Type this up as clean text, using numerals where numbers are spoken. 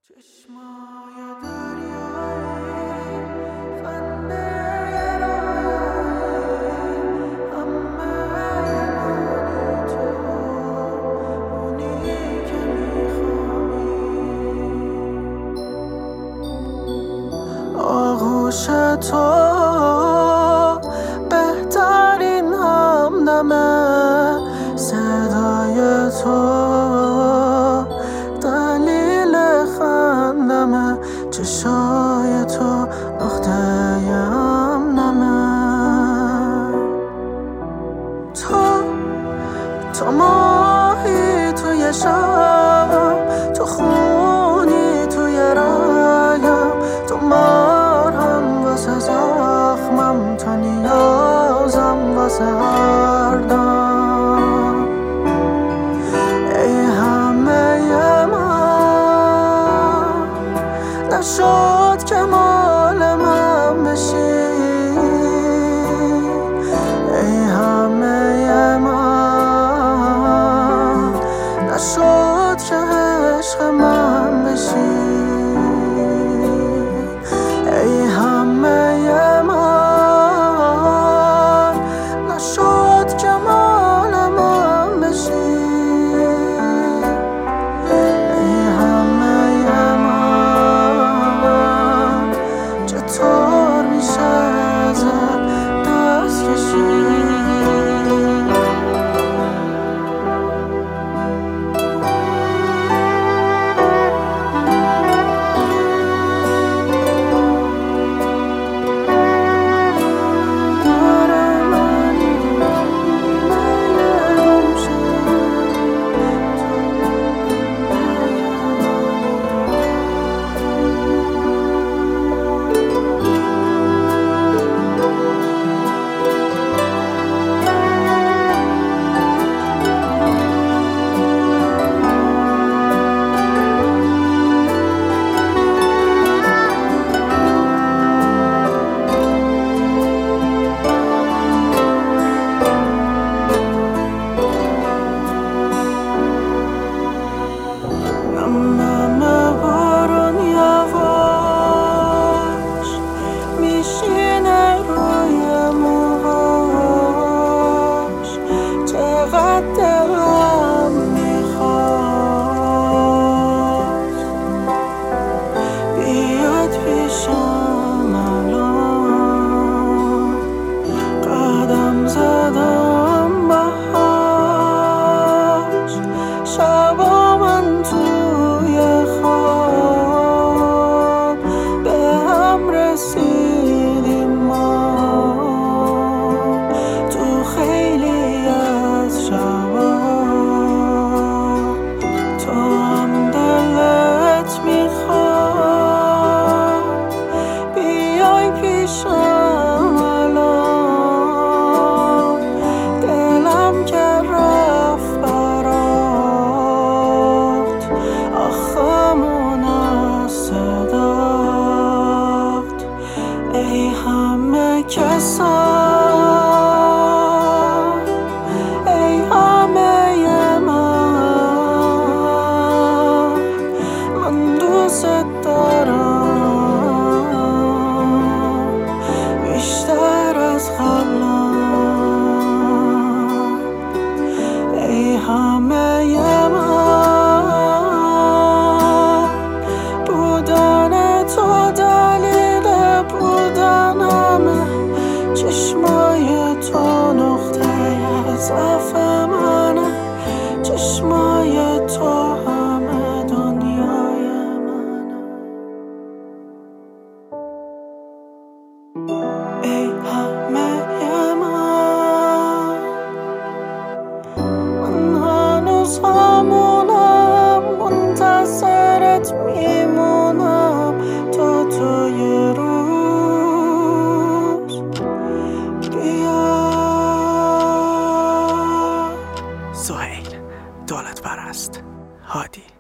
چشمای دریایی خنده رایی همه یمانی تو اونی که میخوایی آغوش تو بهترین همدمه صدای تو چشای تو نقطه‌یم نمه تو ماهی توی شب تو خونی توی رایم تو مرهم واسه زخمم تو نیازم واسه هر دم ای همه من نشد که مال من بشی ای همه من نشد که عشق من بشی ای همه من نشد که مال من بشی چطور میشه ازت دست کشید دلم میخواد بیاد پیشم الان قدم زدم بهاش شبا من توی خواب به هم رسیدیم ما تو خیلی از شبا تو هم دلت میخواد بیای پیشم الان دلم که رفت برات آخمون از صدات ای همه کسان ای همه من دوست دارم بیشتر از قبلا ای همه من بودن تو دلیل بودنمه چشمای تو نقطه ضعف منه چشمای تو همه دنیای منه ای همه من هنوز همونم منتظرت میمونم تا توی روز بیا سهیل دولت پرست هادی